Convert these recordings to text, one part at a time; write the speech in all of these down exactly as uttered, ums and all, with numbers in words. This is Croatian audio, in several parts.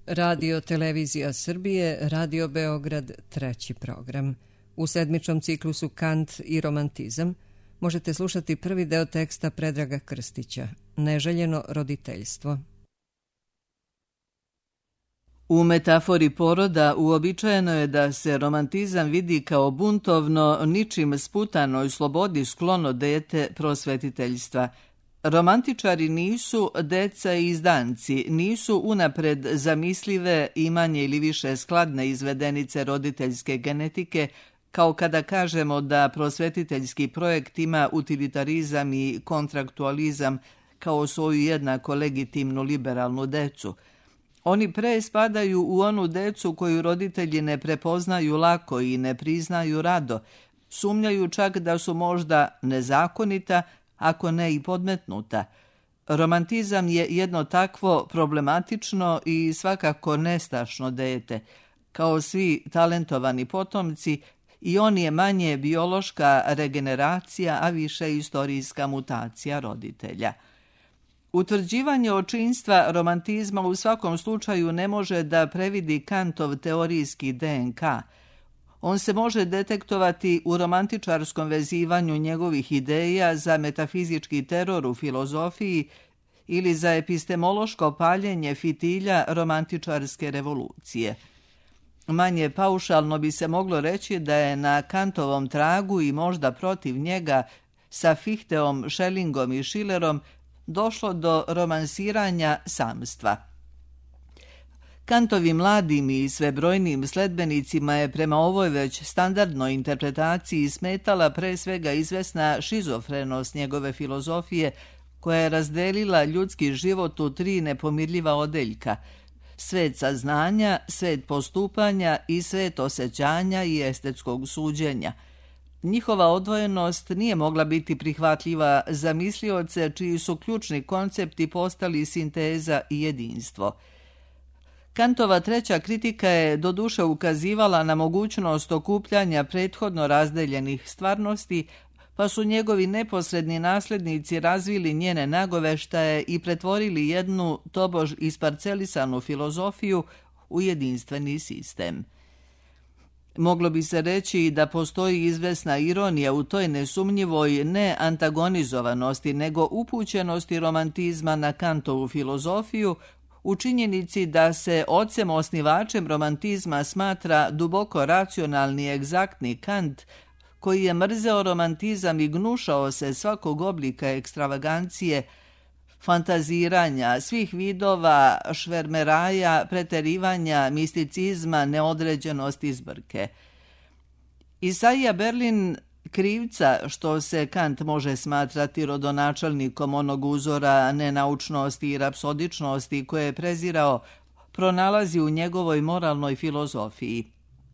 Radio Televizija Srbije, Radio Beograd, treći program. U sedmičnom ciklusu Kant i romantizam možete slušati prvi deo teksta Predraga Krstića, Neželjeno roditeljstvo. U metafori poroda uobičajeno je da se romantizam vidi kao buntovno, ničim sputanoj slobodi sklono dete prosvetiteljstva. Romantičari nisu deca i izdanci, nisu unapred zamislive i manje ili više skladne izvedenice roditeljske genetike, kao kada kažemo da prosvetiteljski projekt ima utilitarizam i kontraktualizam kao svoju jednako legitimnu liberalnu decu. Oni pre spadaju u onu decu koju roditelji ne prepoznaju lako i ne priznaju rado, sumnjaju čak da su možda nezakonita, ako ne i podmetnuta. Romantizam je jedno takvo problematično i svakako nestašno dete. Kao svi talentovani potomci, i on je manje biološka regeneracija, a više istorijska mutacija roditelja. Utvrđivanje očinstva romantizma u svakom slučaju ne može da previdi Kantov teorijski D N K. On se može detektovati u romantičarskom vezivanju njegovih ideja za metafizički teror u filozofiji ili za epistemološko paljenje fitilja romantičarske revolucije. Manje paušalno bi se moglo reći da je na Kantovom tragu i možda protiv njega sa Fichteom, Schellingom i Schillerom došlo do romansiranja samstva. Kantovim mladim i svebrojnim sledbenicima je prema ovoj već standardnoj interpretaciji smetala pre svega izvesna šizofrenost njegove filozofije koja je razdelila ljudski život u tri nepomirljiva odeljka: svet saznanja, svet postupanja i svet osjećanja i estetskog suđenja. Njihova odvojenost nije mogla biti prihvatljiva za mislioce čiji su ključni koncepti postali sinteza i jedinstvo. Kantova treća kritika je doduše ukazivala na mogućnost okupljanja prethodno razdeljenih stvarnosti, pa su njegovi neposredni naslednici razvili njene nagoveštaje i pretvorili jednu tobož isparcelisanu filozofiju u jedinstveni sistem. Moglo bi se reći da postoji izvesna ironija u toj nesumnjivoj ne antagonizovanosti, nego upućenosti romantizma na Kantovu filozofiju, u činjenici da se ocem osnivačem romantizma smatra duboko racionalni egzaktni Kant, koji je mrzeo romantizam i gnušao se svakog oblika ekstravagancije, fantaziranja, svih vidova švermeraja, preterivanja, misticizma, neodređenosti zbrke. Isaija Berlin, krivca što se Kant može smatrati rodonačelnikom onog uzora nenaučnosti i rapsodičnosti koje je prezirao, pronalazi u njegovoj moralnoj filozofiji.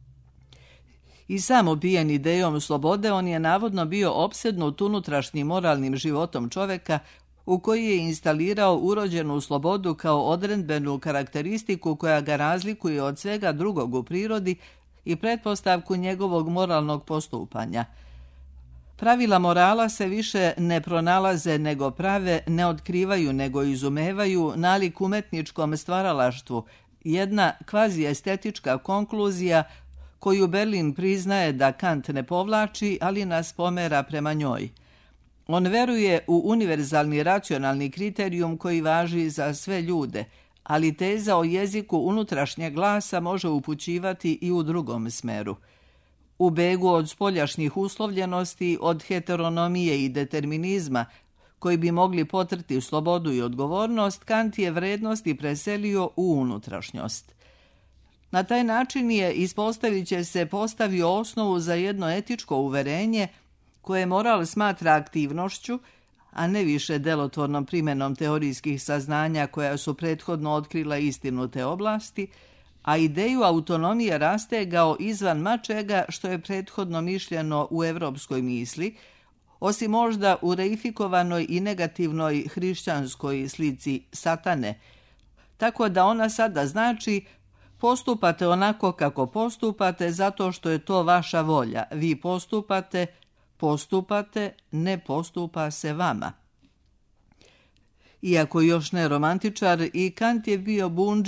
I sam opijen idejom slobode, on je navodno bio opsednut unutrašnjim moralnim životom čoveka, u koji je instalirao urođenu slobodu kao odredbenu karakteristiku koja ga razlikuje od svega drugog u prirodi i pretpostavku njegovog moralnog postupanja. Pravila morala se više ne pronalaze nego prave, ne otkrivaju nego izumevaju, nalik umetničkom stvaralaštvu, jedna kvazi-estetička konkluzija koju Berlin priznaje da Kant ne povlači, ali nas pomera prema njoj. On veruje u univerzalni racionalni kriterijum koji važi za sve ljude, ali teza o jeziku unutrašnjeg glasa može upućivati i u drugom smeru. U begu od spoljašnjih uslovljenosti, od heteronomije i determinizma, koji bi mogli potrti slobodu i odgovornost, Kant je vrednosti preselio u unutrašnjost. Na taj način je, ispostavit će se, postavio osnovu za jedno etičko uverenje koje moral smatra aktivnošću, a ne više delotvornom primjenom teorijskih saznanja koja su prethodno otkrila istinu te oblasti, a ideju autonomije rastegao izvan mačega što je prethodno mišljeno u evropskoj misli, osim možda u reifikovanoj i negativnoj hrišćanskoj slici satane, tako da ona sada znači: postupate onako kako postupate zato što je to vaša volja, vi postupate, postupate, ne postupa se vama. Iako još ne romantičar, i Kant je bio bundžija,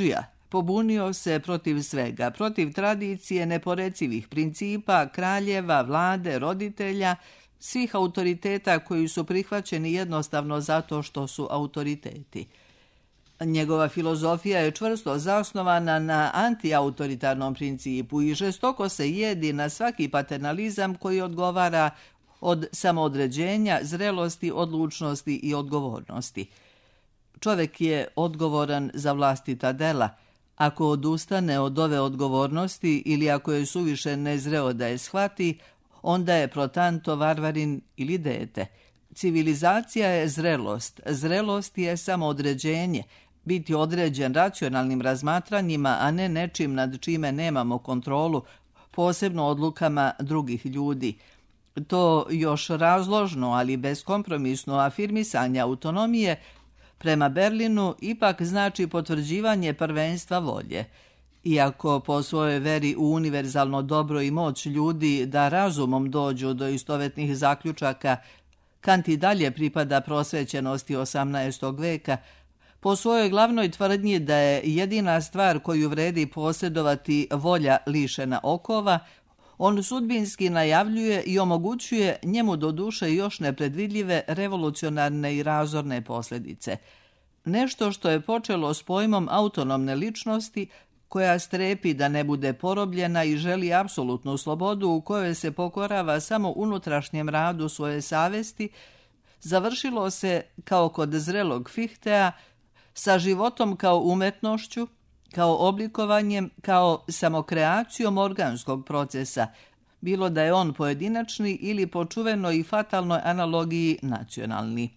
Pobunio se protiv svega, protiv tradicije, neporecivih principa, kraljeva, vlade, roditelja, svih autoriteta koji su prihvaćeni jednostavno zato što su autoriteti. Njegova filozofija je čvrsto zasnovana na antiautoritarnom principu i žestoko se jedi na svaki paternalizam koji odgovara od samoodređenja, zrelosti, odlučnosti i odgovornosti. Čovjek je odgovoran za vlastita dela. Ako odustane od ove odgovornosti ili ako je suviše nezreo da je shvati, onda je protanto, varvarin ili dete. Civilizacija je zrelost. Zrelost je samoodređenje. Biti određen racionalnim razmatranjima, a ne nečim nad čime nemamo kontrolu, posebno odlukama drugih ljudi. To još razložno, ali beskompromisno afirmisanje autonomije prema Berlinu ipak znači potvrđivanje prvenstva volje. Iako po svojoj veri u univerzalno dobro i moć ljudi da razumom dođu do istovetnih zaključaka, Kant i dalje pripada prosvećenosti osamnaestog veka, po svojoj glavnoj tvrdnji da je jedina stvar koju vredi posjedovati volja lišena okova, on sudbinski najavljuje i omogućuje njemu do duše još nepredvidljive revolucionarne i razorne posljedice. Nešto što je počelo s pojmom autonomne ličnosti, koja strepi da ne bude porobljena i želi apsolutnu slobodu u kojoj se pokorava samo unutrašnjem radu svoje savesti, završilo se, kao kod zrelog Fichteja, sa životom kao umetnošću, kao oblikovanjem, kao samokreacijom organskog procesa, bilo da je on pojedinačni ili po čuvenoj i fatalnoj analogiji nacionalni.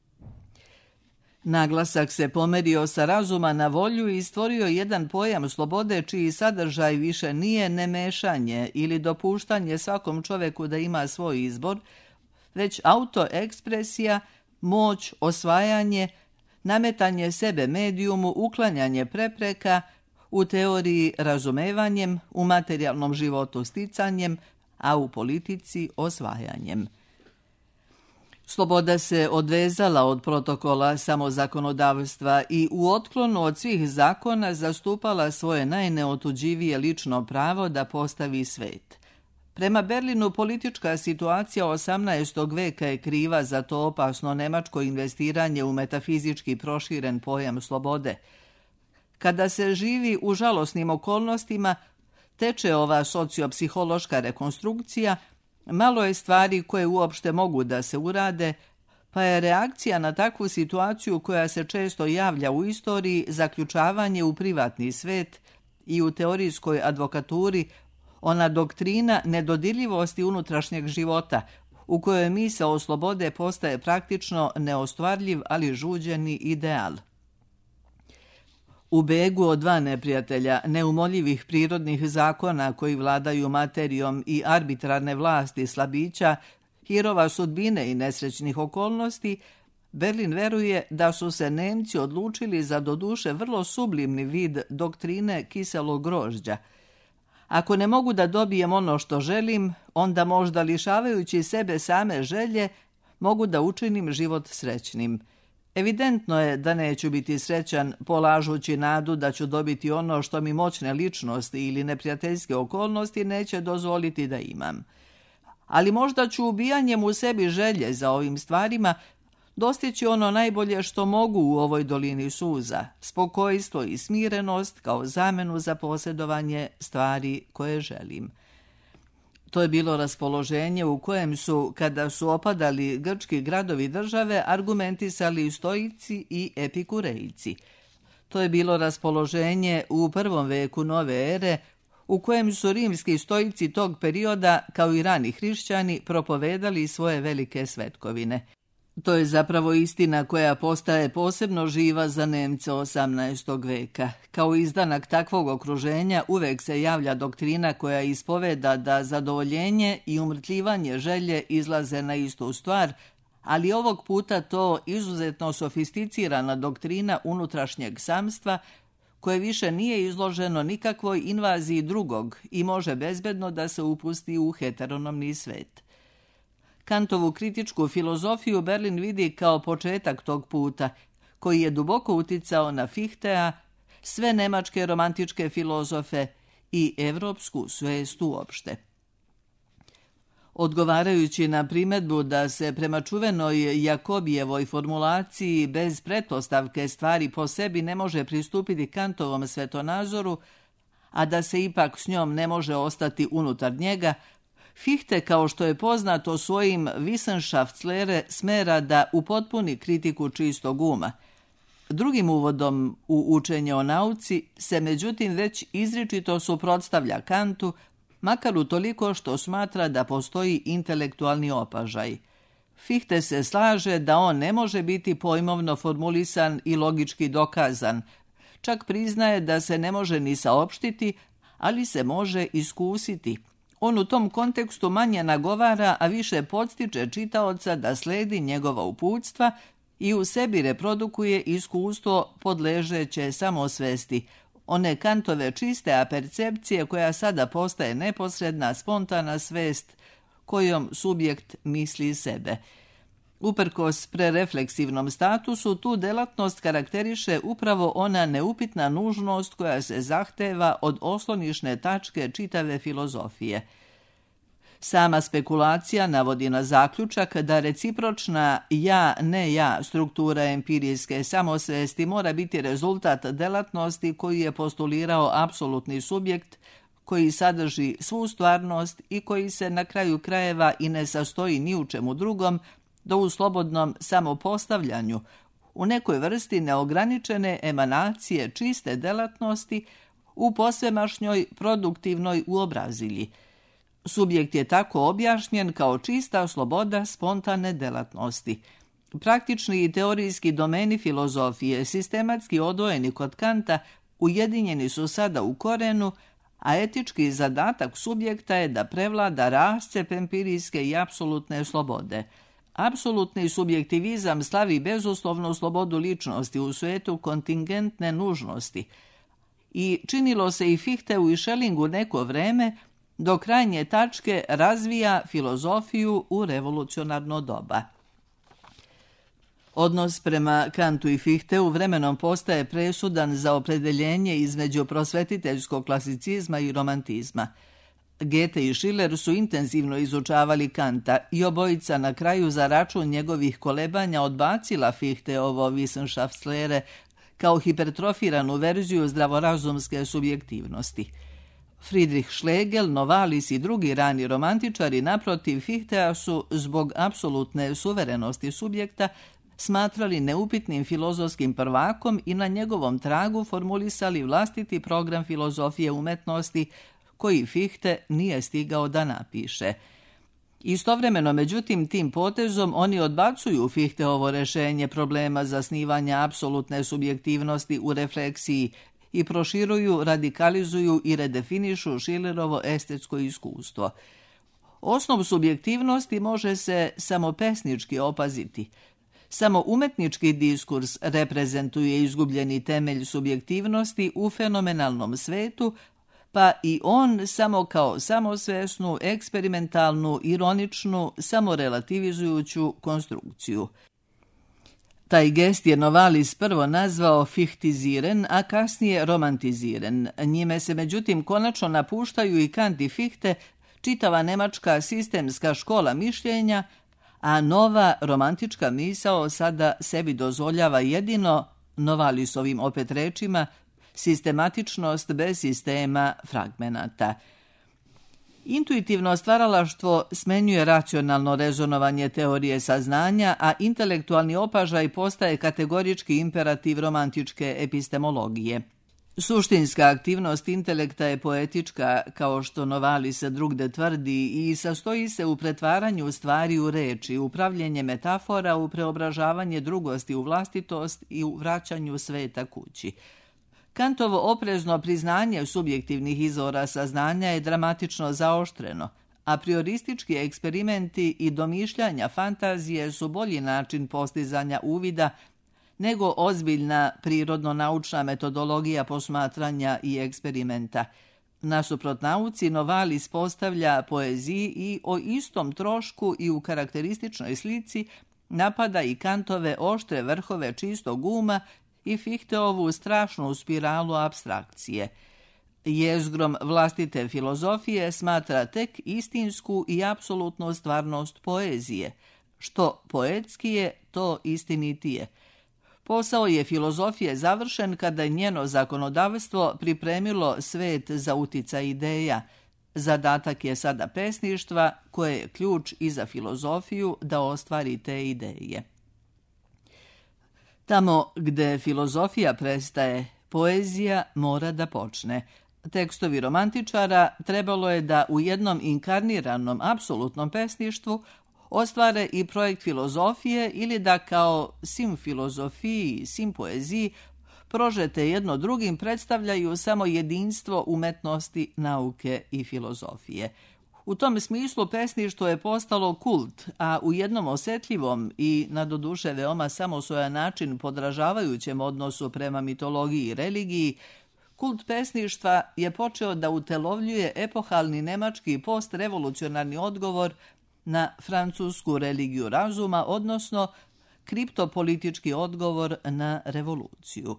Naglasak se pomerio sa razuma na volju i stvorio jedan pojam slobode čiji sadržaj više nije nemešanje ili dopuštanje svakom čoveku da ima svoj izbor, već autoekspresija, moć, osvajanje, nametanje sebe medijumu, uklanjanje prepreka, u teoriji razumevanjem, u materijalnom životu sticanjem, a u politici osvajanjem. Sloboda se odvezala od protokola samozakonodavstva i u otklonu od svih zakona zastupala svoje najneotuđivije lično pravo da postavi svet. Prema Berlinu politička situacija osamnaestog veka je kriva za to opasno nemačko investiranje u metafizički proširen pojam slobode. Kada se živi u žalosnim okolnostima, teče ova sociopsihološka rekonstrukcija, malo je stvari koje uopšte mogu da se urade, pa je reakcija na takvu situaciju koja se često javlja u istoriji zaključavanje u privatni svet i u teorijskoj advokaturi ona doktrina nedodirljivosti unutrašnjeg života, u kojoj misao slobode postaje praktično neostvarljiv, ali žuđeni ideal. U begu od dva neprijatelja, neumoljivih prirodnih zakona koji vladaju materijom i arbitrarne vlasti slabića, hirova sudbine i nesrećnih okolnosti, Berlin veruje da su se Nemci odlučili za doduše vrlo sublimni vid doktrine kiselog grožđa. Ako ne mogu da dobijem ono što želim, onda možda lišavajući sebe same želje, mogu da učinim život srećnim. Evidentno je da neću biti srećan polažući nadu da ću dobiti ono što mi moćne ličnosti ili neprijateljske okolnosti neće dozvoliti da imam. Ali možda ću ubijanjem u sebi želje za ovim stvarima dostići ono najbolje što mogu u ovoj dolini suza, spokojstvo i smirenost kao zamenu za posjedovanje stvari koje želim. To je bilo raspoloženje u kojem su, kada su opadali grčki gradovi države, argumentisali stoici i epikurejci. To je bilo raspoloženje u prvom veku nove ere, u kojem su rimski stoici tog perioda, kao i rani hrišćani, propovedali svoje velike svetkovine. To je zapravo istina koja postaje posebno živa za Nemce osamnaestog veka. Kao izdanak takvog okruženja uvek se javlja doktrina koja ispoveda da zadovoljenje i umrtljivanje želje izlaze na istu stvar, ali ovog puta to izuzetno sofisticirana doktrina unutrašnjeg samstva koje više nije izloženo nikakvoj invaziji drugog i može bezbedno da se upusti u heteronomni svet. Kantovu kritičku filozofiju Berlin vidi kao početak tog puta, koji je duboko uticao na Fichteja, sve nemačke romantičke filozofe i evropsku svest uopšte. Odgovarajući na primjedbu da se prema čuvenoj Jakobijevoj formulaciji bez pretpostavke stvari po sebi ne može pristupiti Kantovom svetonazoru, a da se ipak s njom ne može unutar njega, Fichte, kao što je poznato svojim Wissenschaftslehre, smera da upotpuni kritiku čistog uma. Drugim uvodom u učenje o nauci se međutim već izričito suprotstavlja Kantu, makar utoliko što smatra da postoji intelektualni opažaj. Fichte se slaže da on ne može biti pojmovno formulisan i logički dokazan, čak priznaje da se ne može ni saopštiti, ali se može iskusiti. On u tom kontekstu manje nagovara, a više podstiče čitaoca da sledi njegova uputstva i u sebi reprodukuje iskustvo podležeće samosvesti, one Kantove čiste apercepcije koja sada postaje neposredna, spontana svest kojom subjekt misli sebe. Uprkos prerefleksivnom statusu, tu delatnost karakteriše upravo ona neupitna nužnost koja se zahteva od oslonišne tačke čitave filozofije. Sama spekulacija navodi na zaključak da recipročna ja-ne-ja struktura empirijske samosvesti mora biti rezultat delatnosti koju je postulirao apsolutni subjekt, koji sadrži svu stvarnost i koji se na kraju krajeva i ne sastoji ni u čemu drugom, do u slobodnom samopostavljanju, u nekoj vrsti neograničene emanacije čiste delatnosti u posvemašnjoj produktivnoj uobrazilji. Subjekt je tako objašnjen kao čista sloboda spontane delatnosti. Praktični i teorijski domeni filozofije, sistematski odvojeni kod Kanta, ujedinjeni su sada u korenu, a etički zadatak subjekta je da prevlada rascep empirijske i apsolutne slobode. Apsolutni subjektivizam slavi bezuslovnu slobodu ličnosti u svetu kontingentne nužnosti. I činilo se i Fichteu i Schellingu neko vreme, do krajnje tačke razvija filozofiju u revolucionarno doba. Odnos prema Kantu i Fichteu vremenom postaje presudan za opredeljenje između prosvetiteljskog klasicizma i romantizma. Goethe i Schiller su intenzivno izučavali Kanta i obojica na kraju za račun njegovih kolebanja odbacila Fichteovo Wissenschaftslehre kao hipertrofiranu verziju zdravorazumske subjektivnosti. Friedrich Schlegel, Novalis i drugi rani romantičari naprotiv Fichtea su zbog apsolutne suverenosti subjekta smatrali neupitnim filozofskim prvakom i na njegovom tragu formulisali vlastiti program filozofije umetnosti koji Fichte nije stigao da napiše. Istovremeno, međutim, tim potezom oni odbacuju Fichteovo rešenje problema zasnivanja apsolutne subjektivnosti u refleksiji i proširuju, radikalizuju i redefinišu Schillerovo estetsko iskustvo. Osnov subjektivnosti može se samo pesnički opaziti. Samo umetnički diskurs reprezentuje izgubljeni temelj subjektivnosti u fenomenalnom svetu, pa i on samo kao samosvesnu, eksperimentalnu, ironičnu, samorelativizujuću konstrukciju. Taj gest je Novalis prvo nazvao fichtiziren, a kasnije romantiziren. Njime se međutim konačno napuštaju i Kant i Fichte, čitava nemačka sistemska škola mišljenja, a nova romantička misao sada sebi dozvoljava jedino, Novalisovim opet rečima, sistematičnost bez sistema fragmenata. Intuitivno stvaralaštvo smenjuje racionalno rezonovanje teorije saznanja, a intelektualni opažaj postaje kategorički imperativ romantičke epistemologije. Suštinska aktivnost intelekta je poetička, kao što Novalis drugde tvrdi, i sastoji se u pretvaranju stvari u reči, u pravljenje metafora, u preobražavanje drugosti u vlastitost i u vraćanju sveta kući. Kantovo oprezno priznanje subjektivnih izvora saznanja je dramatično zaoštreno, a prioristički eksperimenti i domišljanja fantazije su bolji način postizanja uvida nego ozbiljna prirodno-naučna metodologija posmatranja i eksperimenta. Nasuprot nauci, Novalis postavlja poeziji i o istom trošku i u karakterističnoj slici napada i Kantove oštre vrhove čistog uma i Fichteovu strašnu spiralu apstrakcije. Jezgrom vlastite filozofije smatra tek istinsku i apsolutnu stvarnost poezije. Što poetskije, to istinitije. Posao je filozofije završen kada je njeno zakonodavstvo pripremilo svet za uticaj ideja. Zadatak je sada pesništva, koje je ključ i za filozofiju da ostvari te ideje. Tamo gde filozofija prestaje, poezija mora da počne. Tekstovi romantičara trebalo je da u jednom inkarniranom apsolutnom pesništvu ostvare i projekt filozofije ili da kao sim filozofiji, sim poeziji prožete jedno drugim predstavljaju samo jedinstvo umetnosti, nauke i filozofije. U tom smislu pesništvo je postalo kult, a u jednom osjetljivom i na doduše veoma samosvojan način podražavajućem odnosu prema mitologiji i religiji, kult pesništva je počeo da utelovljuje epohalni nemački postrevolucionarni odgovor na francusku religiju razuma, odnosno kriptopolitički odgovor na revoluciju.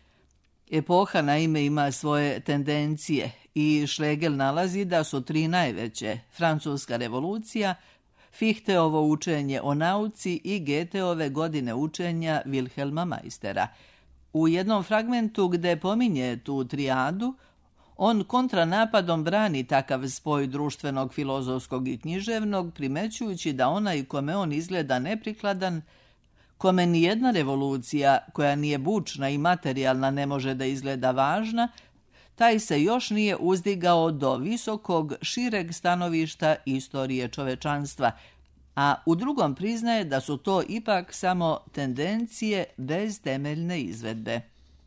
Epoha naime ima svoje tendencije i Schlegel nalazi da su tri najveće: francuska revolucija, Fichteovo učenje o nauci i Goetheove godine učenja Wilhelma Meistera. U jednom fragmentu gde pominje tu trijadu, on kontranapadom brani takav spoj društvenog, filozofskog i književnog, primećujući da onaj kome on izgleda neprikladan, kome nijedna revolucija koja nije bučna i materijalna ne može da izgleda važna, taj se još nije uzdigao do visokog, šireg stanovišta istorije čovečanstva, a u drugom priznaje da su to ipak samo tendencije bez temeljne izvedbe.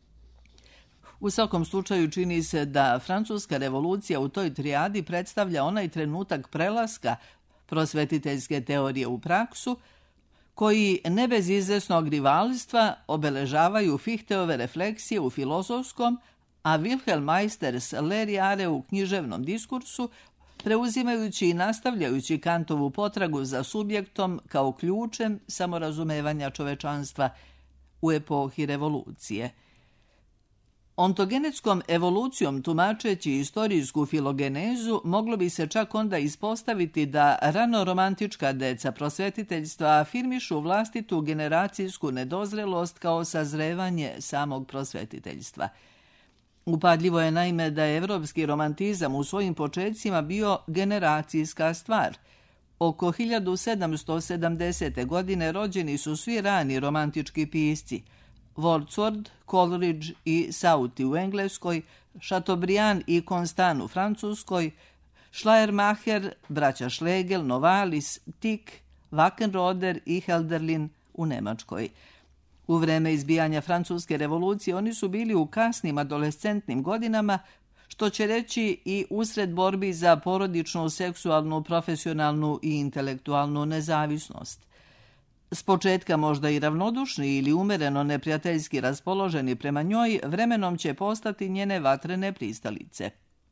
U svakom slučaju čini se da francuska revolucija u toj trijadi predstavlja onaj trenutak prelaska prosvetiteljske teorije u praksu, koji ne bez izvesnog rivalstva obeležavaju Fichteove refleksije u filozofskom, a Wilhelm Meisters Lehre u književnom diskursu, preuzimajući i nastavljajući Kantovu potragu za subjektom kao ključem samorazumevanja čovečanstva u epohi revolucije. Ontogenetskom evolucijom tumačeći istorijsku filogenezu moglo bi se čak onda ispostaviti da rano-romantička deca prosvetiteljstva afirmišu vlastitu generacijsku nedozrelost kao sazrevanje samog prosvetiteljstva. Upadljivo je naime da je evropski romantizam u svojim počecima bio generacijska stvar. Oko hiljadu sedamsto sedamdesete. godine rođeni su svi rani romantički pisci: Wordsworth, Coleridge i Southey u Engleskoj, Chateaubriand i Constant u Francuskoj, Schleiermacher, braća Schlegel, Novalis, Tieck, Wackenroder i Hölderlin u Nemačkoj. U vreme izbijanja francuske revolucije oni su bili u kasnim adolescentnim godinama, što će reći i usred borbi za porodičnu, seksualnu, profesionalnu i intelektualnu nezavisnost. S početka možda i ravnodušni ili umereno neprijateljski raspoloženi prema njoj, vremenom će postati njene vatrene pristalice.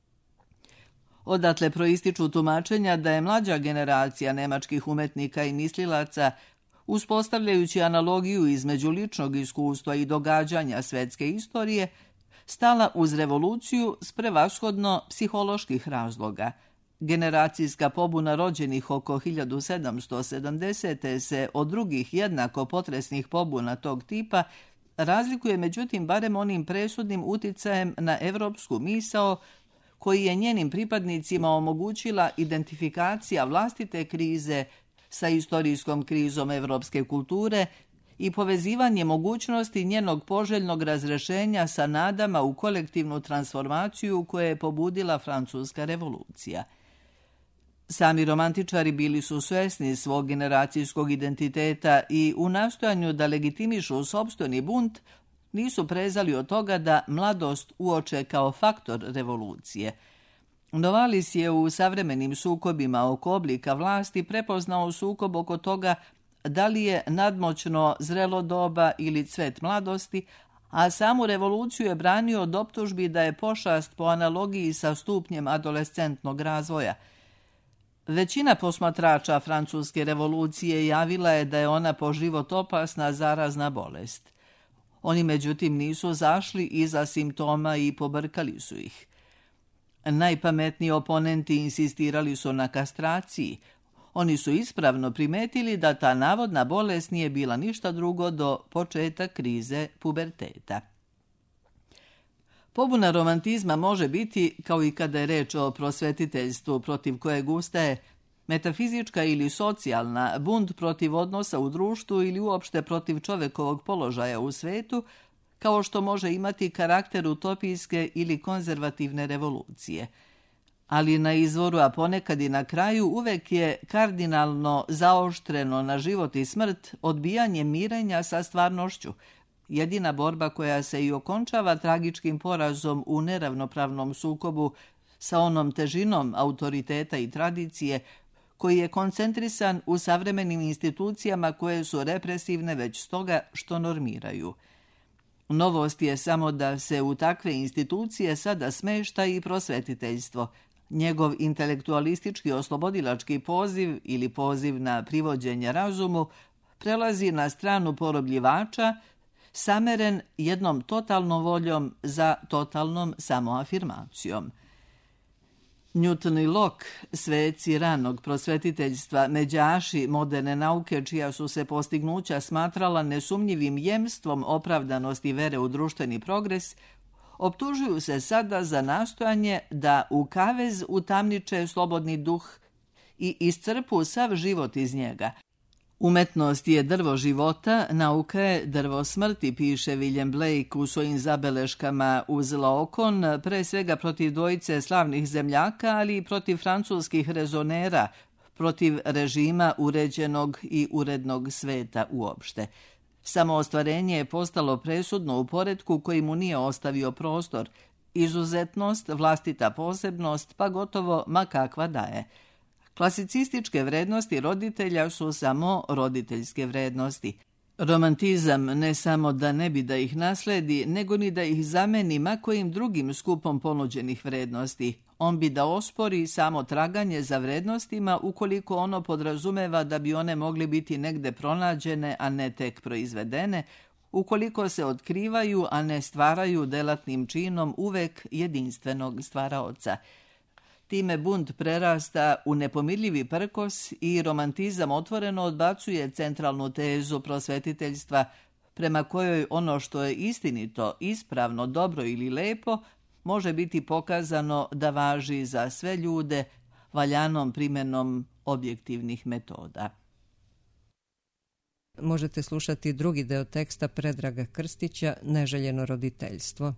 Odatle proističu tumačenja da je mlađa generacija nemačkih umetnika i mislilaca, uspostavljajući analogiju između ličnog iskustva i događanja svetske istorije, stala uz revoluciju s prevashodno psiholoških razloga. Generacijska pobuna rođenih oko hiljadu sedamsto sedamdesete. se od drugih jednako potresnih pobuna tog tipa razlikuje međutim barem onim presudnim uticajem na evropsku misao koji je njenim pripadnicima omogućila identifikacija vlastite krize sa istorijskom krizom evropske kulture i povezivanje mogućnosti njenog poželjnog razrešenja sa nadama u kolektivnu transformaciju koje je pobudila francuska revolucija. Sami romantičari bili su svesni svog generacijskog identiteta i u nastojanju da legitimišu sopstveni bunt nisu prezali od toga da mladost uoče kao faktor revolucije. Novalis je u savremenim sukobima oko oblika vlasti prepoznao sukob oko toga da li je nadmoćno zrelo doba ili cvet mladosti, a samu revoluciju je branio od optužbi da je pošast po analogiji sa stupnjem adolescentnog razvoja. Većina posmatrača francuske revolucije javila je da je ona po život opasna zarazna bolest. Oni međutim nisu zašli iza simptoma i pobrkali su ih. Najpametniji oponenti insistirali su na kastraciji. Oni su ispravno primetili da ta navodna bolest nije bila ništa drugo do početak krize puberteta. Pobuna romantizma može biti, kao i kada je reč o prosvetiteljstvu protiv kojeg ustaje, metafizička ili socijalna, bunt protiv odnosa u društvu ili uopšte protiv čovekovog položaja u svetu, kao što može imati karakter utopijske ili konzervativne revolucije. Ali na izvoru, a ponekad i na kraju, uvek je kardinalno zaoštreno na život i smrt odbijanje mirenja sa stvarnošću, jedina borba koja se i okončava tragičkim porazom u neravnopravnom sukobu sa onom težinom autoriteta i tradicije koji je koncentrisan u savremenim institucijama koje su represivne već stoga što normiraju. Novost je samo da se u takve institucije sada smešta i prosvetiteljstvo. Njegov intelektualistički oslobodilački poziv ili poziv na privođenje razumu prelazi na stranu porobljivača, sameren jednom totalnom voljom za totalnom samoafirmacijom. Newton i Locke, sveci ranog prosvetiteljstva, međaši moderne nauke čija su se postignuća smatrala nesumnjivim jemstvom opravdanosti vere u društveni progres, optužuju se sada za nastojanje da u kavez utamniče slobodni duh i iscrpu sav život iz njega. Umetnost je drvo života, nauka je drvo smrti, piše William Blake u svojim zabeleškama uz Laokon, pre svega protiv dvojice slavnih zemljaka, ali i protiv francuskih rezonera, protiv režima uređenog i urednog sveta uopšte. Samo ostvarenje je postalo presudno u poretku koji mu nije ostavio prostor, izuzetnost, vlastita posebnost, pa gotovo ma kakva da je. Klasicističke vrednosti roditelja su samo roditeljske vrednosti. Romantizam ne samo da ne bi da ih nasledi, nego ni da ih zameni ma kojim drugim skupom ponuđenih vrednosti. On bi da ospori samo traganje za vrednostima ukoliko ono podrazumeva da bi one mogli biti negde pronađene, a ne tek proizvedene, ukoliko se otkrivaju, a ne stvaraju delatnim činom uvek jedinstvenog stvaraoca. Time bunt prerasta u nepomirljivi prkos i romantizam otvoreno odbacuje centralnu tezu prosvetiteljstva prema kojoj ono što je istinito, ispravno, dobro ili lepo može biti pokazano da važi za sve ljude valjanom primjenom objektivnih metoda. Možete slušati drugi deo teksta Predraga Krstića Neželjeno roditeljstvo.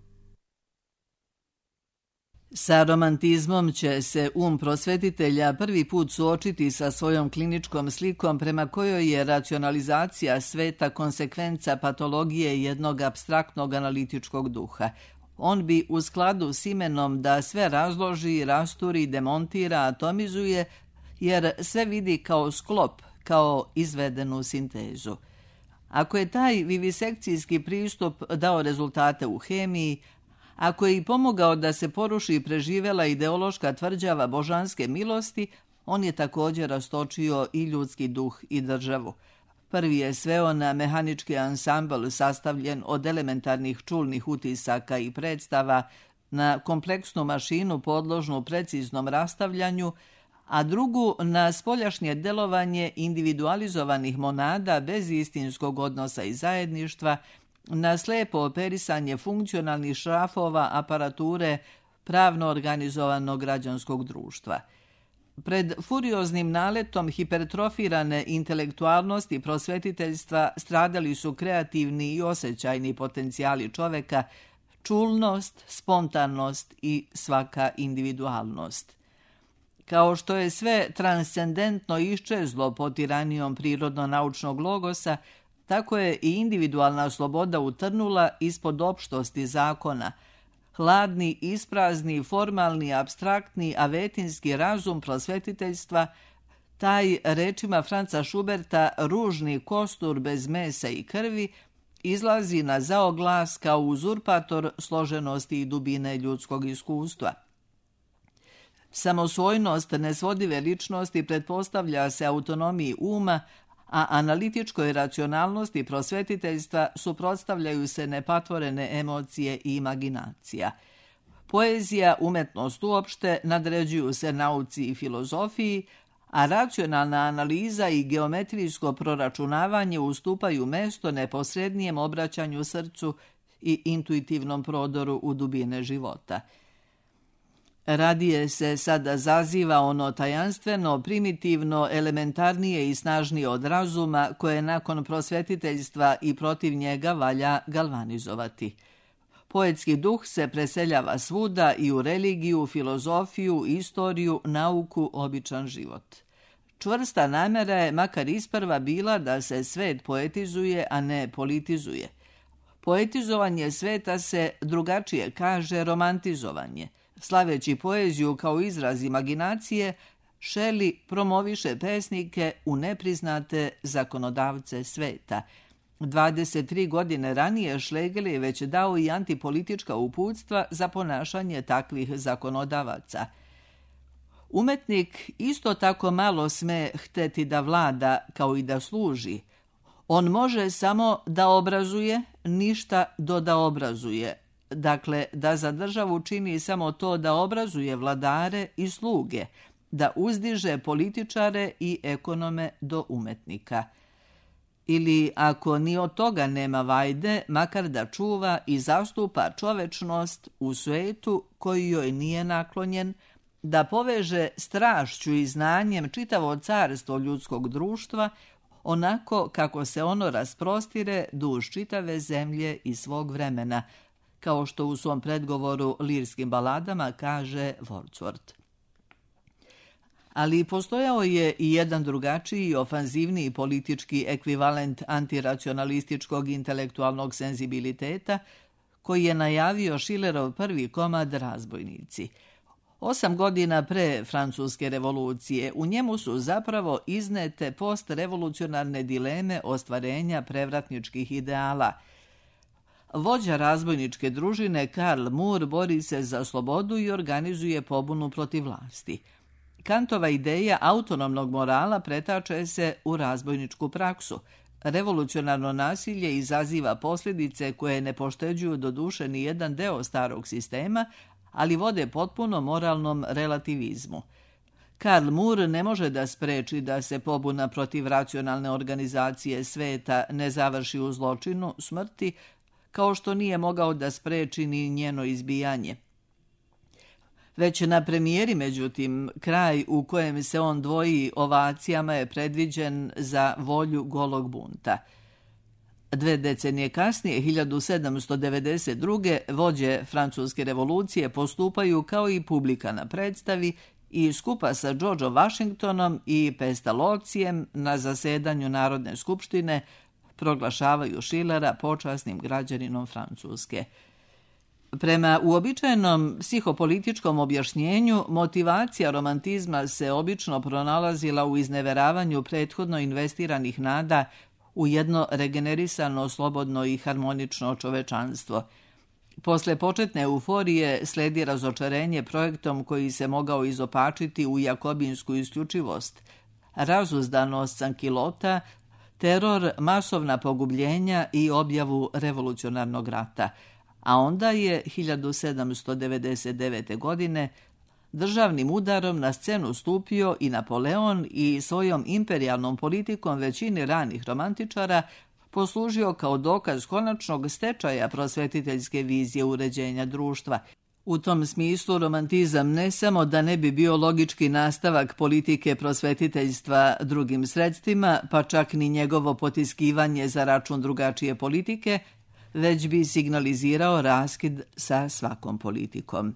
Sa romantizmom će se um prosvetitelja prvi put suočiti sa svojom kliničkom slikom prema kojoj je racionalizacija sveta konsekvenca patologije jednog apstraktnog analitičkog duha. On bi u skladu s imenom da sve razloži, rasturi, demontira, atomizuje, jer sve vidi kao sklop, kao izvedenu sintezu. Ako je taj vivisekcijski pristup dao rezultate u hemiji, ako je i pomogao da se poruši preživela ideološka tvrđava božanske milosti, on je također rastočio i ljudski duh i državu. Prvi je sveo na mehanički ansambl sastavljen od elementarnih čulnih utisaka i predstava, na kompleksnu mašinu podložnu preciznom rastavljanju, a drugu na spoljašnje delovanje individualizovanih monada bez istinskog odnosa i zajedništva, na slepo operisanje funkcionalnih šrafova aparature pravno organizovanog građanskog društva. Pred furioznim naletom hipertrofirane intelektualnosti prosvetiteljstva stradali su kreativni i osjećajni potencijali čoveka, čulnost, spontanost i svaka individualnost. Kao što je sve transcendentno iščezlo pod tiranijom prirodno-naučnog logosa, tako je i individualna sloboda utrnula ispod opštosti zakona. Hladni, isprazni, formalni, apstraktni, avetinski razum prosvetiteljstva, taj, rečima Franca Schuberta, ružni kostur bez mesa i krvi, izlazi na zao glas kao uzurpator složenosti i dubine ljudskog iskustva. Samosvojnost nesvodive ličnosti pretpostavlja se autonomiji uma, a analitičkoj racionalnosti prosvetiteljstva suprotstavljaju se nepatvorene emocije i imaginacija. Poezija, umetnost uopšte nadređuju se nauci i filozofiji, a racionalna analiza i geometrijsko proračunavanje ustupaju mesto neposrednijem obraćanju srcu i intuitivnom prodoru u dubine života. Radije se sada zaziva ono tajanstveno, primitivno, elementarnije i snažnije od razuma, koje nakon prosvetiteljstva i protiv njega valja galvanizovati. Poetski duh se preseljava svuda i u religiju, filozofiju, istoriju, nauku, običan život. Čvrsta namjera je makar isprva bila da se svet poetizuje, a ne politizuje. Poetizovanje sveta se drugačije kaže romantizovanje. Slaveći poeziju kao izraz imaginacije, Shelley promoviše pesnike u nepriznate zakonodavce sveta. dvadeset tri godine ranije Schlegel je već dao i antipolitička uputstva za ponašanje takvih zakonodavaca. Umetnik isto tako malo sme hteti da vlada kao i da služi. On može samo da obrazuje, ništa do da obrazuje. Dakle, da za državu čini samo to da obrazuje vladare i sluge, da uzdiže političare i ekonome do umetnika. Ili, ako ni od toga nema vajde, makar da čuva i zastupa čovečnost u svetu koji joj nije naklonjen, da poveže strašću i znanjem čitavo carstvo ljudskog društva, onako kako se ono rasprostire duž čitave zemlje i svog vremena, kao što u svom predgovoru lirskim baladama kaže Wordsworth. Ali postojao je i jedan drugačiji i ofanzivniji politički ekvivalent antiracionalističkog intelektualnog senzibiliteta, koji je najavio Schillerov prvi komad Razbojnici. Osam godina pre Francuske revolucije u njemu su zapravo iznete postrevolucionarne dileme ostvarenja prevratničkih ideala. Vođa razbojničke družine Karl Moor bori se za slobodu i organizuje pobunu protiv vlasti. Kantova ideja autonomnog morala pretače se u razbojničku praksu. Revolucionarno nasilje izaziva posljedice koje ne pošteđuju do duše ni jedan deo starog sistema, ali vode potpuno moralnom relativizmu. Karl Moor ne može da spreči da se pobuna protiv racionalne organizacije sveta ne završi u zločinu, smrti, kao što nije mogao da spreči ni njeno izbijanje. Već na premijeri, međutim, kraj u kojem se on dvoji ovacijama je predviđen za volju golog bunta. Dve decenije kasnije, hiljadu sedamsto devedeset druge. vođe Francuske revolucije postupaju kao i publika na predstavi i skupa sa Georgeom Washingtonom i Pestalocijem na zasedanju Narodne skupštine proglašavaju Schillera počasnim građaninom Francuske. Prema uobičajenom psihopolitičkom objašnjenju, motivacija romantizma se obično pronalazila u izneveravanju prethodno investiranih nada u jedno regenerisano, slobodno i harmonično čovečanstvo. Posle početne euforije sledi razočarenje projektom koji se mogao izopačiti u jakobinsku isključivost, razuzdanost sankilota, teror, masovna pogubljenja i objavu revolucionarnog rata. A onda je hiljadu sedamsto devedeset devete. godine državnim udarom na scenu stupio i Napoleon i svojom imperijalnom politikom većini ranih romantičara poslužio kao dokaz konačnog stečaja prosvetiteljske vizije uređenja društva. U tom smislu romantizam ne samo da ne bi bio logički nastavak politike prosvetiteljstva drugim sredstvima, pa čak ni njegovo potiskivanje za račun drugačije politike, već bi signalizirao raskid sa svakom politikom.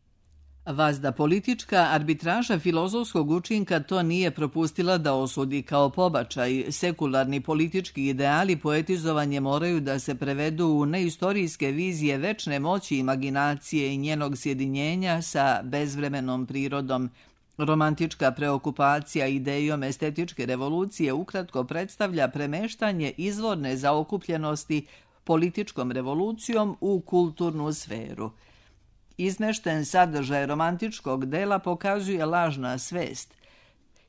Vazda politička arbitraža filozofskog učinka to nije propustila da osudi kao pobačaj. Sekularni politički ideali poetizovanje moraju da se prevedu u neistorijske vizije večne moći imaginacije i njenog sjedinjenja sa bezvremenom prirodom. Romantička preokupacija idejom estetičke revolucije ukratko predstavlja premeštanje izvorne zaokupljenosti političkom revolucijom u kulturnu sferu. Izmešten sadržaj romantičkog dela pokazuje lažna svest.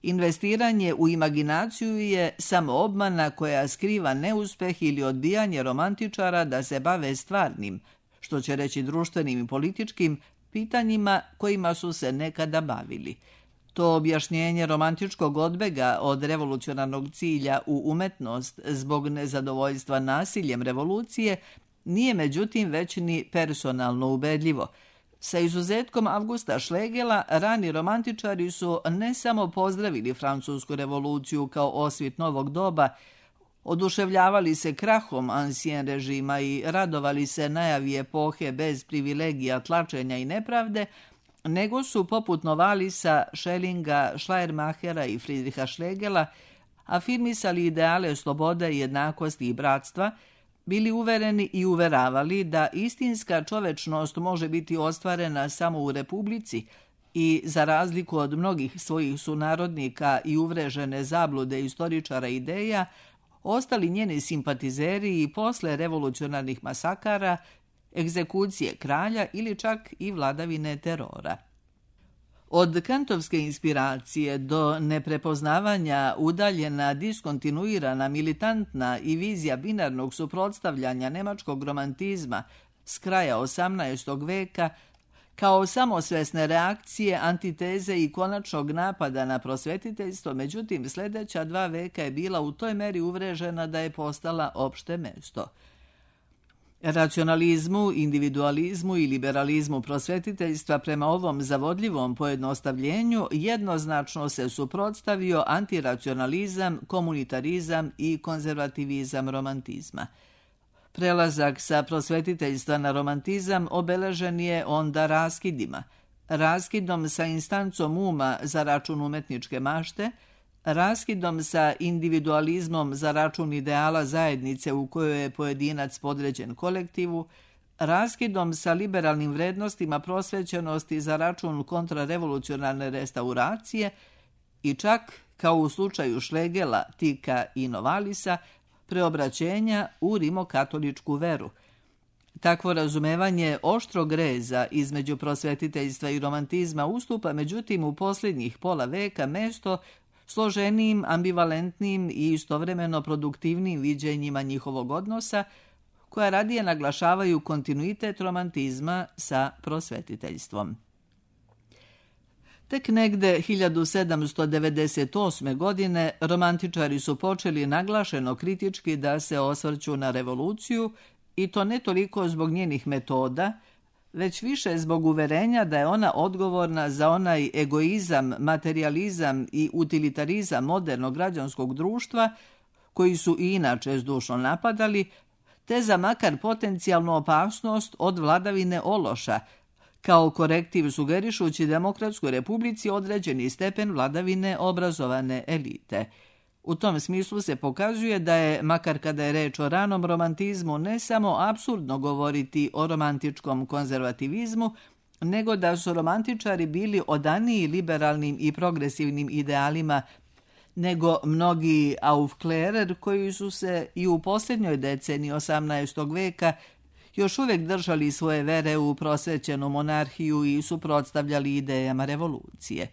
Investiranje u imaginaciju je samo obmana koja skriva neuspeh ili odbijanje romantičara da se bave stvarnim, što će reći društvenim i političkim, pitanjima kojima su se nekada bavili. To objašnjenje romantičkog odbega od revolucionarnog cilja u umetnost zbog nezadovoljstva nasiljem revolucije nije međutim već ni personalno ubedljivo. Sa izuzetkom Augusta Schlegela, rani romantičari su ne samo pozdravili francusku revoluciju kao osvit novog doba, oduševljavali se krahom ansien režima i radovali se najavi epohe bez privilegija, tlačenja i nepravde, nego su poput Novalisa, Schellinga, Schleiermachera i Friedricha Schlegela afirmisali ideale slobode, jednakosti i bratstva, bili uvereni i uveravali da istinska čovečnost može biti ostvarena samo u Republici i, za razliku od mnogih svojih sunarodnika i uvrežene zablude istoričara ideja, ostali njeni simpatizeri i posle revolucionarnih masakara, egzekucije kralja ili čak i vladavine terora. Od kantovske inspiracije do neprepoznavanja udaljena, diskontinuirana, militantna i vizija binarnog suprotstavljanja nemačkog romantizma s kraja osamnaestog veka, kao samosvesne reakcije, antiteze i konačnog napada na prosvetiteljstvo, međutim sljedeća dva veka je bila u toj meri uvrežena da je postala opšte mesto. Racionalizmu, individualizmu i liberalizmu prosvetiteljstva prema ovom zavodljivom pojednostavljenju jednoznačno se suprotstavio antiracionalizam, komunitarizam i konzervativizam romantizma. Prelazak sa prosvetiteljstva na romantizam obeležen je onda raskidima. Raskidom sa instancom uma za račun umetničke mašte, raskidom sa individualizmom za račun ideala zajednice u kojoj je pojedinac podređen kolektivu, raskidom sa liberalnim vrednostima prosvećenosti za račun kontrarevolucionarne restauracije i čak, kao u slučaju Schlegela, Tika i Novalisa, preobraćenja u rimokatoličku veru. Takvo razumevanje oštrog reza između prosvetiteljstva i romantizma ustupa međutim u posljednjih pola veka mesto složenijim, ambivalentnim i istovremeno produktivnim viđenjima njihovog odnosa, koja radije naglašavaju kontinuitet romantizma sa prosvetiteljstvom. Tek negde hiljadu sedamsto devedeset osme. godine romantičari su počeli naglašeno kritički da se osvrću na revoluciju, i to ne toliko zbog njenih metoda, već više zbog uverenja da je ona odgovorna za onaj egoizam, materijalizam i utilitarizam modernog građanskog društva, koji su i inače zdušno napadali, te za makar potencijalnu opasnost od vladavine ološa, kao korektiv sugerišući Demokratskoj republici određeni stepen vladavine obrazovane elite. U tom smislu se pokazuje da je, makar kada je reč o ranom romantizmu, ne samo apsurdno govoriti o romantičkom konzervativizmu, nego da su romantičari bili odaniji liberalnim i progresivnim idealima nego mnogi Aufklärer koji su se i u posljednjoj deceniji osamnaestog veka još uvijek držali svoje vere u prosvećenu monarhiju i suprotstavljali idejama revolucije.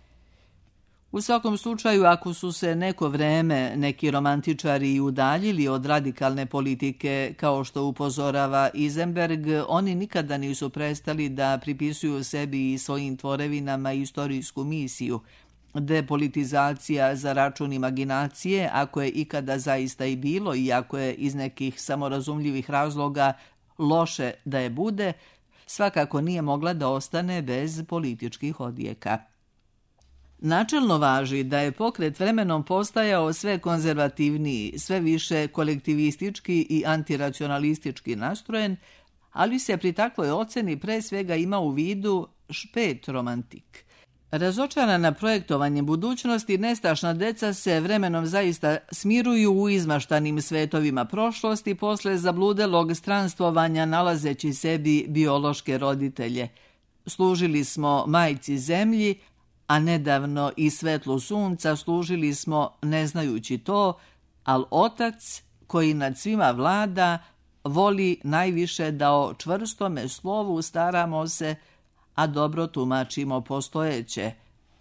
U svakom slučaju, ako su se neko vreme neki romantičari udaljili od radikalne politike, kao što upozorava Isenberg, oni nikada nisu prestali da pripisuju sebi i svojim tvorevinama istorijsku misiju. Depolitizacija za račun imaginacije, ako je ikada zaista i bilo, i ako je iz nekih samorazumljivih razloga loše da je bude, svakako nije mogla da ostane bez političkih odjeka. Načelno važi da je pokret vremenom postajao sve konzervativniji, sve više kolektivistički i antiracionalistički nastrojen, ali se pri takvoj oceni pre svega ima u vidu špet romantik. Razočarana projektovanjem budućnosti, nestašna deca se vremenom zaista smiruju u izmaštanim svetovima prošlosti posle zabludelog stranstvovanja nalazeći sebi biološke roditelje. Služili smo majci zemlji, a nedavno i svetlu sunca služili smo ne znajući to, al otac koji nad svima vlada voli najviše da o čvrstome slovu staramo se, a dobro tumačimo postojeće,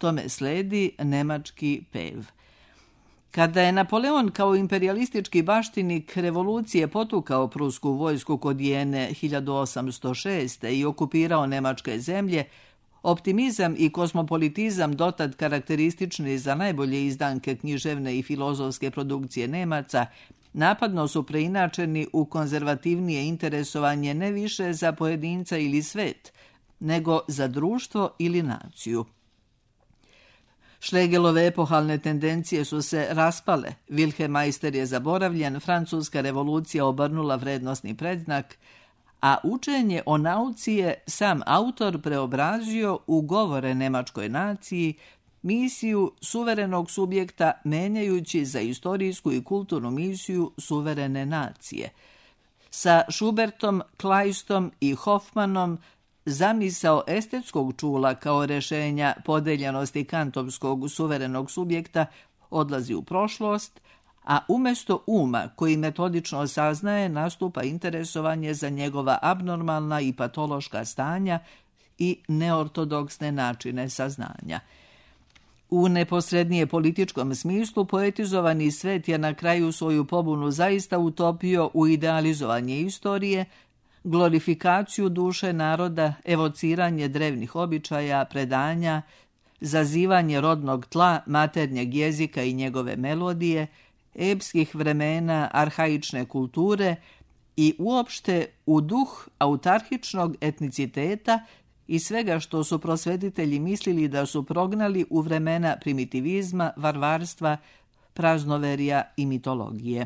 tome sledi nemački pev. Kada je Napoleon kao imperialistički baštinik revolucije potukao prusku vojsku kod Jene hiljadu osamsto šeste i okupirao nemačke zemlje, optimizam i kosmopolitizam, dotad karakteristični za najbolje izdanke književne i filozofske produkcije Nemaca, napadno su preinačeni u konzervativnije interesovanje ne više za pojedinca ili svet, nego za društvo ili naciju. Schlegelove epohalne tendencije su se raspale, Wilhelmeister je zaboravljen, francuska revolucija obrnula vrednosni predznak, a učenje o nauci je sam autor preobrazio u govore nemačkoj naciji, misiju suverenog subjekta menjajući za istorijsku i kulturnu misiju suverene nacije. Sa Schubertom, Kleistom i Hoffmanom zamisao estetskog čula kao rješenja podeljenosti kantovskog suverenog subjekta odlazi u prošlost, a umjesto uma koji metodično saznaje nastupa interesovanje za njegova abnormalna i patološka stanja i neortodoksne načine saznanja. U neposrednije političkom smislu poetizovani svet je na kraju svoju pobunu zaista utopio u idealizovanje istorije, glorifikaciju duše naroda, evociranje drevnih običaja, predanja, zazivanje rodnog tla, maternjeg jezika i njegove melodije, epskih vremena, arhaične kulture i uopšte u duh autarhičnog etniciteta i svega što su prosvetitelji mislili da su prognali u vremena primitivizma, varvarstva, praznoverja i mitologije.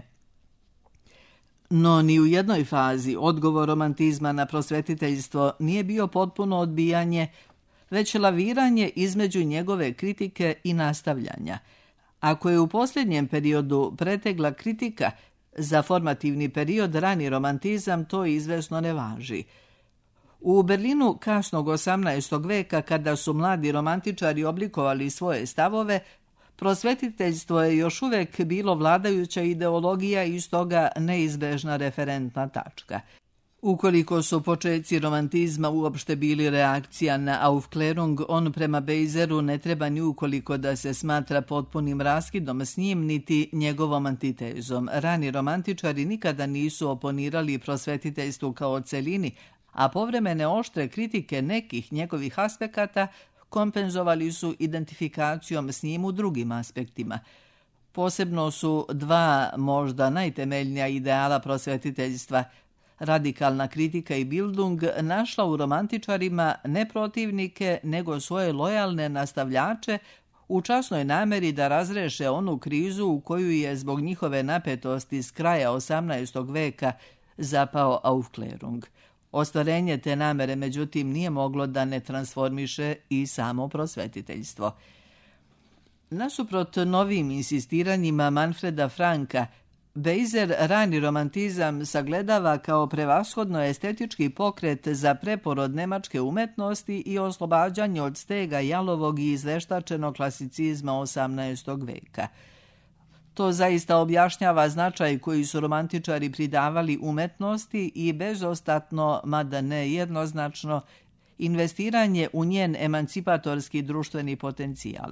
No ni u jednoj fazi odgovor romantizma na prosvetiteljstvo nije bio potpuno odbijanje, već laviranje između njegove kritike i nastavljanja. Ako je u posljednjem periodu pretegla kritika, za formativni period rani romantizam to izvesno ne važi. U Berlinu kasnog osamnaestog veka, kada su mladi romantičari oblikovali svoje stavove, prosvetiteljstvo je još uvijek bilo vladajuća ideologija i stoga neizbežna referentna tačka. Ukoliko su početci romantizma uopšte bili reakcija na Aufklärung, on prema Bejzeru ne treba ni ukoliko da se smatra potpunim raskidom s njim, niti njegovom antitezom. Rani romantičari nikada nisu oponirali prosvetiteljstvu kao celini, a povremene oštre kritike nekih njegovih aspekata kompenzovali su identifikacijom s njim u drugim aspektima. Posebno su dva možda najtemeljnija ideala prosvetiteljstva, radikalna kritika i Bildung, našla u romantičarima ne protivnike, nego svoje lojalne nastavljače u časnoj nameri da razreše onu krizu u koju je zbog njihove napetosti s kraja osamnaestog veka zapao Aufklärung. Ostvarenje te namere, međutim, nije moglo da ne transformiše i samo prosvetiteljstvo. Nasuprot novim insistiranjima Manfreda Franka, Bejzer rani romantizam sagledava kao prevashodno estetički pokret za preporod nemačke umetnosti i oslobađanje od stega jalovog i izveštačenog klasicizma osamnaestog veka. To zaista objašnjava značaj koji su romantičari pridavali umetnosti i bezostatno, mada ne jednoznačno, investiranje u njen emancipatorski društveni potencijal.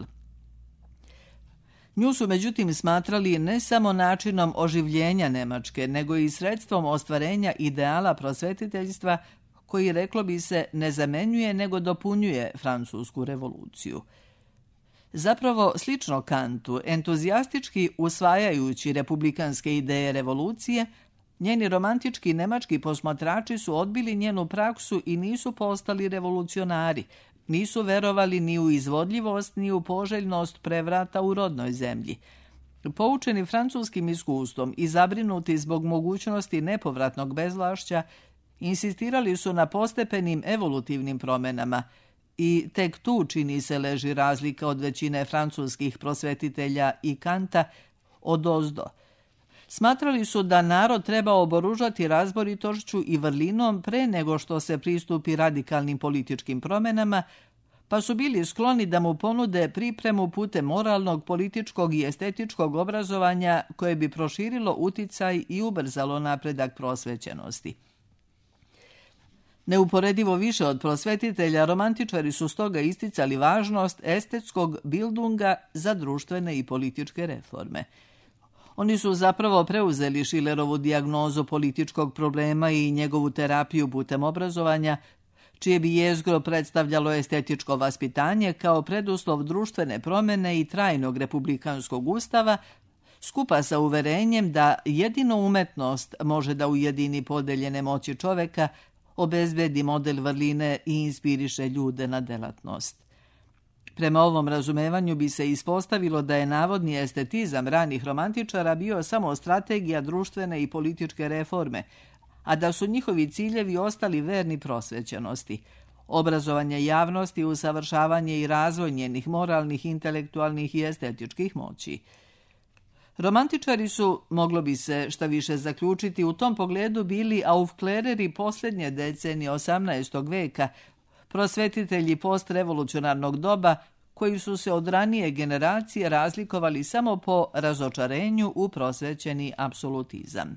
Nju su međutim smatrali ne samo načinom oživljenja Nemačke, nego i sredstvom ostvarenja ideala prosvetiteljstva koji, reklo bi se, ne zamenjuje nego dopunjuje francusku revoluciju. Zapravo, slično Kantu, entuzijastički usvajajući republikanske ideje revolucije, njeni romantički nemački posmatrači su odbili njenu praksu i nisu postali revolucionari, nisu verovali ni u izvodljivost, ni u poželjnost prevrata u rodnoj zemlji. Poučeni francuskim iskustvom i zabrinuti zbog mogućnosti nepovratnog bezvlašća, insistirali su na postepenim evolutivnim promjenama i tek tu čini se leži razlika od većine francuskih prosvetitelja i Kanta odozdo. Smatrali su da narod treba oboružati razboritošću i vrlinom pre nego što se pristupi radikalnim političkim promjenama, pa su bili skloni da mu ponude pripremu putem moralnog, političkog i estetičkog obrazovanja koje bi proširilo uticaj i ubrzalo napredak prosvećenosti. Neuporedivo više od prosvetitelja, romantičari su stoga isticali važnost estetskog bildunga za društvene i političke reforme. Oni su zapravo preuzeli Schillerovu dijagnozu političkog problema i njegovu terapiju putem obrazovanja, čije bi jezgro predstavljalo estetičko vaspitanje kao preduslov društvene promjene i trajnog republikanskog ustava, skupa sa uverenjem da jedino umetnost može da ujedini podeljene moći čoveka, obezbedi model vrline i inspiriše ljude na delatnost. Prema ovom razumevanju bi se ispostavilo da je navodni estetizam ranih romantičara bio samo strategija društvene i političke reforme, a da su njihovi ciljevi ostali verni prosvećenosti, obrazovanje javnosti, usavršavanje i razvoj njenih moralnih, intelektualnih i estetičkih moći. Romantičari su, moglo bi se šta više zaključiti, u tom pogledu bili aufkläreri posljednje decenije osamnaestog veka, prosvetitelji postrevolucionarnog doba koji su se od ranije generacije razlikovali samo po razočarenju u prosvećeni apsolutizam.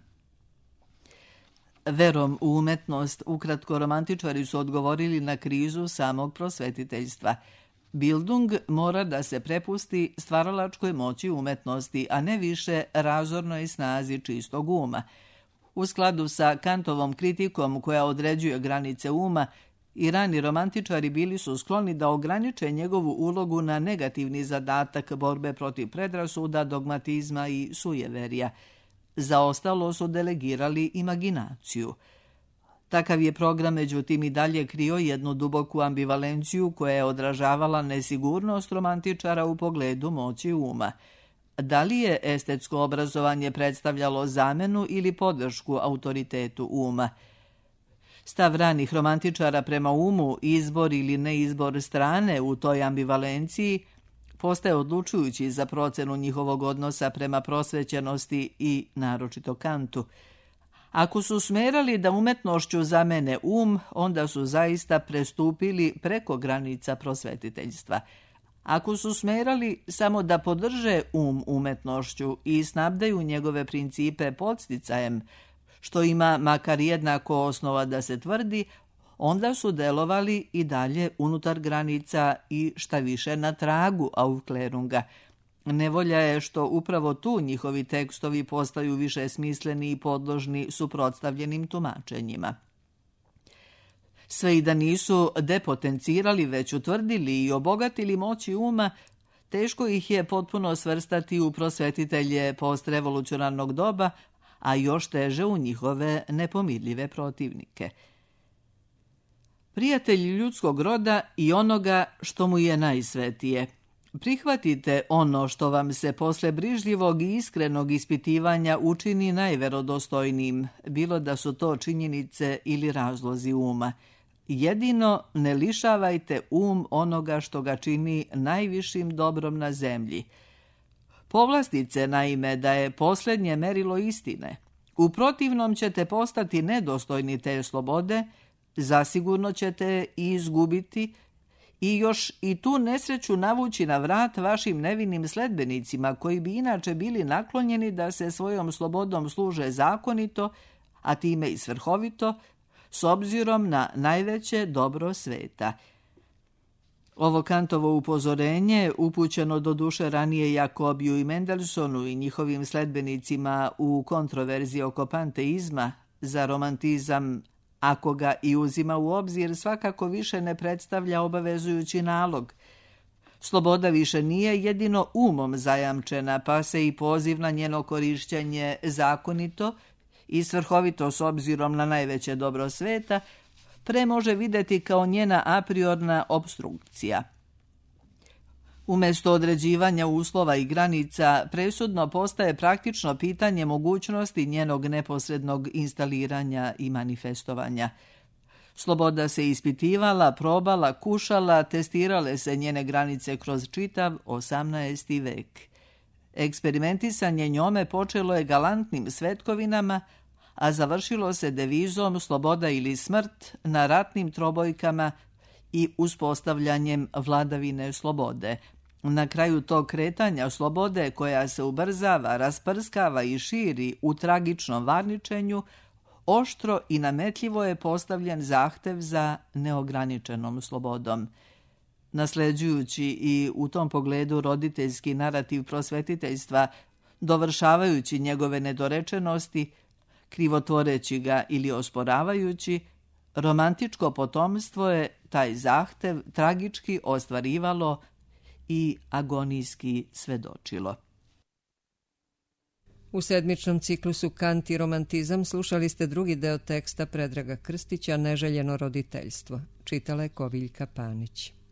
Verom u umetnost, ukratko, romantičari su odgovorili na krizu samog prosvetiteljstva. Bildung mora da se prepusti stvaralačkoj moći umetnosti, a ne više razornoj snazi čistog uma. U skladu sa Kantovom kritikom koja određuje granice uma, i rani romantičari bili su skloni da ograniče njegovu ulogu na negativni zadatak borbe protiv predrasuda, dogmatizma i sujeverija. Za ostalo su delegirali imaginaciju. Takav je program, međutim, i dalje krio jednu duboku ambivalenciju koja je odražavala nesigurnost romantičara u pogledu moći uma. Da li je estetsko obrazovanje predstavljalo zamenu ili podršku autoritetu uma? Stav ranih romantičara prema umu, izbor ili neizbor strane u toj ambivalenciji, postaje odlučujući za procenu njihovog odnosa prema prosvećenosti i naročito Kantu. Ako su smerali da umetnošću zamene um, onda su zaista prestupili preko granica prosvetiteljstva. Ako su smerali samo da podrže um umetnošću i snabdaju njegove principe podsticajem, što ima makar jednako osnova da se tvrdi, onda su delovali i dalje unutar granica i šta više na tragu aufklärunga. Nevolja je što upravo tu njihovi tekstovi postaju više smisleni i podložni suprotstavljenim tumačenjima. Sve i da nisu depotencirali, već utvrdili i obogatili moći uma, teško ih je potpuno svrstati u prosvetitelje postrevolucionarnog doba, a još teže u njihove nepomirljive protivnike. Prijatelji ljudskog roda i onoga što mu je najsvetije. Prihvatite ono što vam se posle brižljivog i iskrenog ispitivanja učini najverodostojnijim, bilo da su to činjenice ili razlozi uma. Jedino ne lišavajte um onoga što ga čini najvišim dobrom na zemlji. Povlastice, naime, da je posljednje merilo istine. U protivnom ćete postati nedostojni te slobode, zasigurno ćete i izgubiti i još i tu nesreću navući na vrat vašim nevinim sledbenicima koji bi inače bili naklonjeni da se svojom slobodom služe zakonito, a time i svrhovito, s obzirom na najveće dobro sveta. Ovo Kantovo upozorenje, upućeno do duše ranije Jakobiju i Mendelssohnu i njihovim sledbenicima u kontroverziji oko panteizma, za romantizam, ako ga i uzima u obzir, svakako više ne predstavlja obavezujući nalog. Sloboda više nije jedino umom zajamčena, pa se i poziv na njeno korišćenje zakonito i svrhovito s obzirom na najveće dobro sveta pre može videti kao njena apriorna opstrukcija. Umjesto određivanja uslova i granica, presudno postaje praktično pitanje mogućnosti njenog neposrednog instaliranja i manifestovanja. Sloboda se ispitivala, probala, kušala, testirale se njene granice kroz čitav osamnaesti vek. Eksperimentisanje njome počelo je galantnim svetkovinama, a završilo se devizom sloboda ili smrt na ratnim trobojkama i uspostavljanjem vladavine slobode. Na kraju tog kretanja slobode, koja se ubrzava, rasprskava i širi u tragičnom varničenju, oštro i nametljivo je postavljen zahtev za neograničenom slobodom. Nasleđujući i u tom pogledu roditeljski narativ prosvetiteljstva, dovršavajući njegove nedorečenosti, krivotvoreći ga ili osporavajući, romantičko potomstvo je taj zahtev tragički ostvarivalo i agonijski svedočilo. U sedmičnom ciklusu Kant i romantizam slušali ste drugi deo teksta Predraga Krstića Neželjeno roditeljstvo. Čitala je Koviljka Panić.